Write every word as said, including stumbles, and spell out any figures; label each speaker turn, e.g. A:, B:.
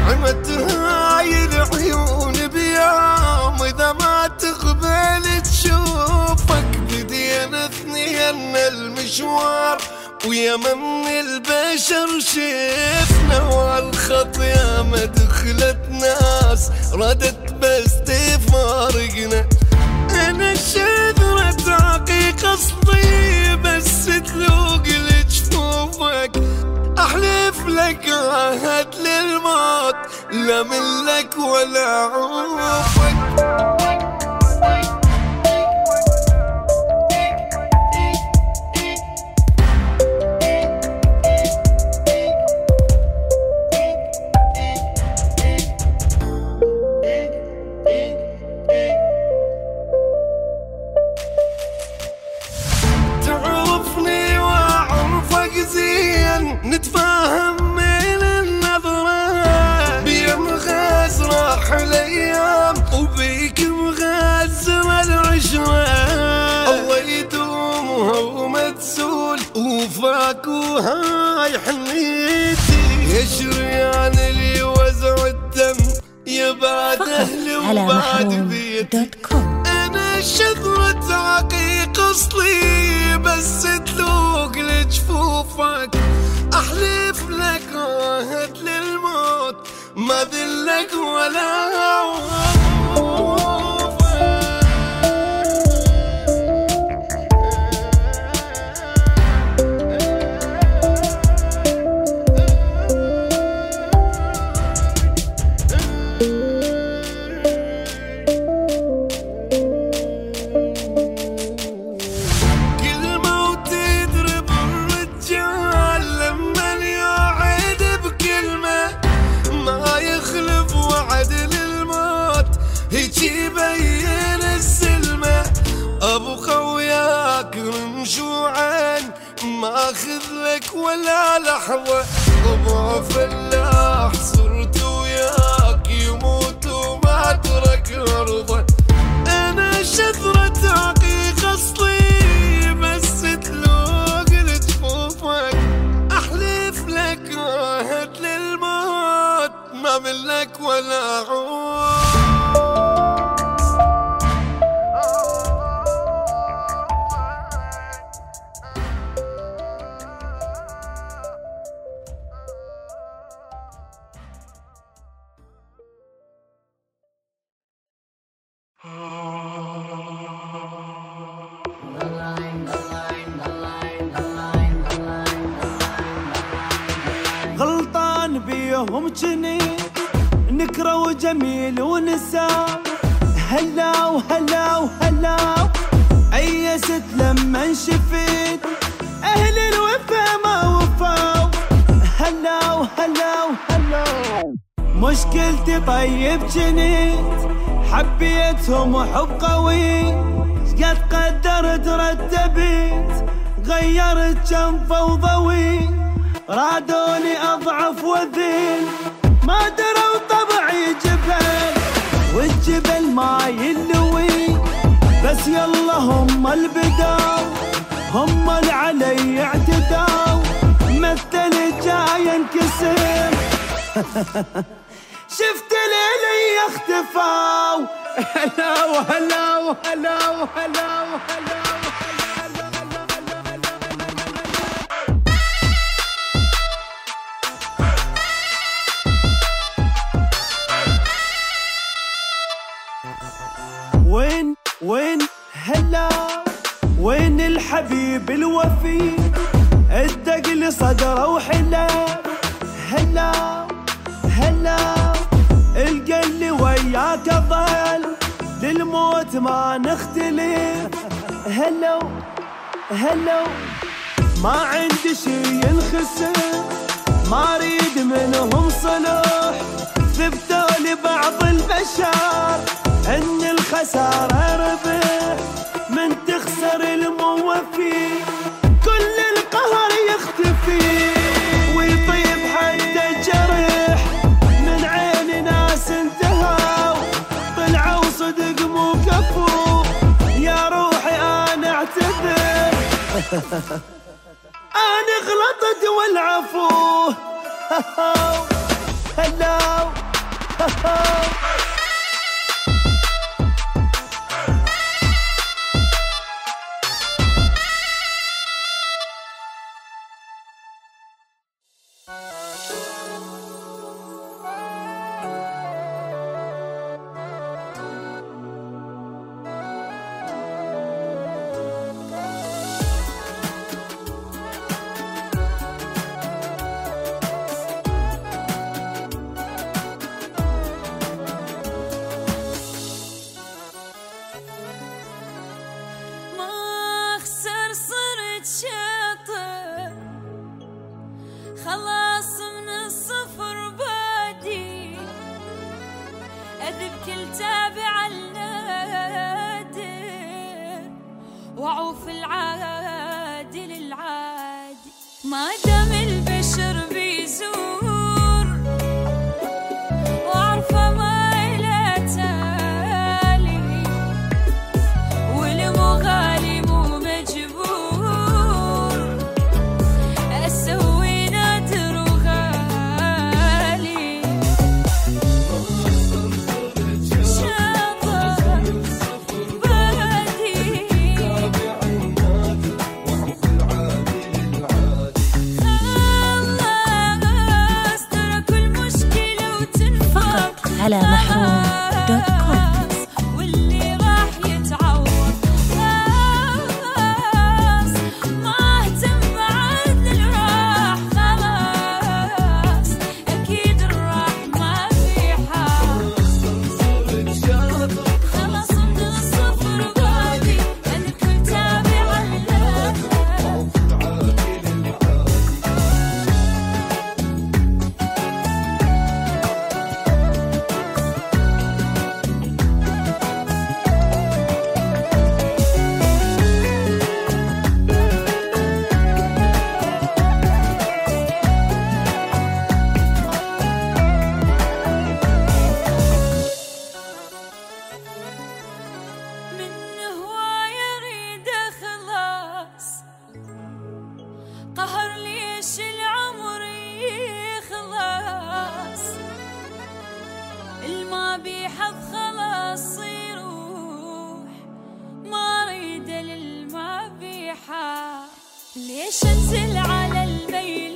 A: عمت هاي العيون بيوم إذا ما تقبل تشوفك بدينا اثنين المشوار ويا من البشر شفنا والخطية ما دخلت ناس ردت بس تفارقنا. أنا شذرة تعقيق قصدي بس تلوق لجفوفك أحلف لك عهد للموت لا ملك ولا عوفك. نتفاهم من النظرة بيم غاز راح الأيام وبيك مغزر العشرة. الله يدومها وما تزول وفاك وهاي حنيتي يا شريان اللي وزع الدم يا بعد أهلي وبعد بيتي. أنا شذرة عقيق أصلي بس تلوق لجفوفك أحلف لك عهد للموت ما ذلك ولا عوفك. يبين السلمة أبو خوياك رمشوعا ما أخذ لك ولا لحظة. طبع فلاح صرت وياك يموت وما ترك أرضه. أنا شذرة عقيق أصلي بس تلوق لجفوفك أحلف لك عهد للموت ما ملك ولا عوف.
B: غلطان بيهم جني نكره وجميل ونساء هلا وهلا وهلا أيست لما شفيت أهل الوفا ما وفاو هلا وهلا وهلا. مشكلتي طيب جنيت حبيتهم وحب قوي قد قدرت رتبت غيرت كم فوضوي رادوني أضعف وذيل ما دروا طبعي جبل والجبل ما يلوي بس يلا هم البداو هم اللي علي اعتداو مثل جاي انكسر شفت ليلي اختفاو هلا وهلا وهلا وهلا وهلا. وين وين هلا وين الحبيب الوفي الدق لي صدره وحلا هلا هلا القلي وياك ظل للموت ما نختلف هلا هلا. ما عندي شي ينخسر ما اريد منهم صلح ثبتوا لي بعض البشر ان الخسارة ربح من تخسر الموفي كل القهر يختفي ويطيب حتى الجرح من عين ناس انتهوا طلعوا صدق مو كفو يا روحي انا اعتذر انا غلطت والعفو هلا
C: خلاص من الصفر بادي أذب كل تابع النادر وأعوف العادي للعادي ما دام البشر بيزور وأعرفه ما إلى تالي والمغالي مو مجبور أسوي
D: على محروم دوت كوم.
C: واللي راح يتعوض خلاص ما اهتم بعد اللي راح خلاص اكيد الراح ما في حال خلاص من الصفر بادي انا كنت تابع قهر ليش العمر يخلص الما بيحظ خلاص يروح ما ريد للما بيحا ليش انزل على الميت